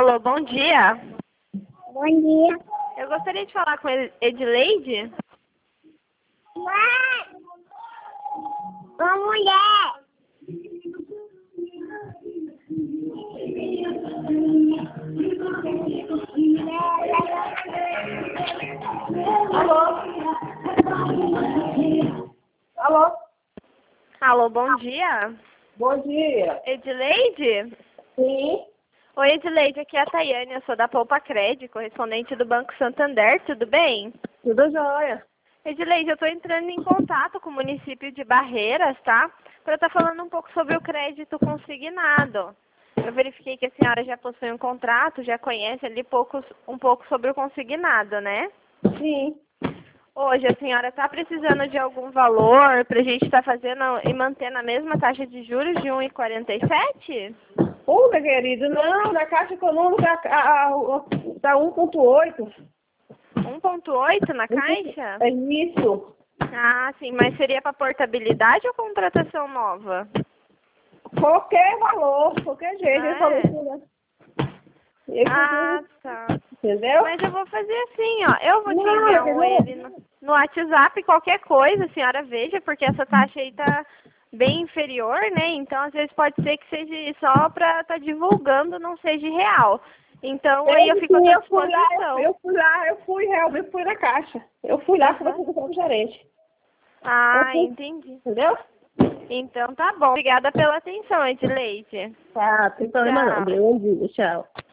Alô, bom dia. Bom dia. Eu gostaria de falar com Edileide. Mãe! Uma mulher! Alô? Alô? Alô, bom dia. Bom dia. Edileide? Sim. Oi, Edileide, aqui é a Tayane, eu sou da Poupa Cred, correspondente do Banco Santander, tudo bem? Tudo jóia. Edileide, eu estou entrando em contato com o município de Barreiras, tá? Para estar falando um pouco sobre o crédito consignado. Eu verifiquei que a senhora já possui um contrato, já conhece ali um pouco sobre o consignado, né? Sim. Hoje a senhora está precisando de algum valor para a gente estar fazendo e mantendo a mesma taxa de juros de 1,47? Puta, querido, não, na Caixa Econômica tá 1,8. 1,8 na caixa? É isso. Ah, sim, mas seria para portabilidade ou contratação nova? Qualquer valor, qualquer jeito. Ah, Eu falei é? assim, né? Ah, tá. Entendeu? Mas eu vou fazer assim, ó. Eu vou te Não, enviar um entendeu? ele no WhatsApp, qualquer coisa, a senhora veja, porque essa taxa aí tá bem inferior, né? Então, às vezes pode ser que seja só para estar divulgando, não seja real. Então, aí eu fico à sua Eu fui lá, disposição. realmente fui na Caixa. Eu fui lá Aham. conversar com o gerente. Eu Ah, fui, entendi. entendeu? Então tá bom. Obrigada pela atenção, Edileide. Tá, sem problema não. Tchau. Bom dia, tchau.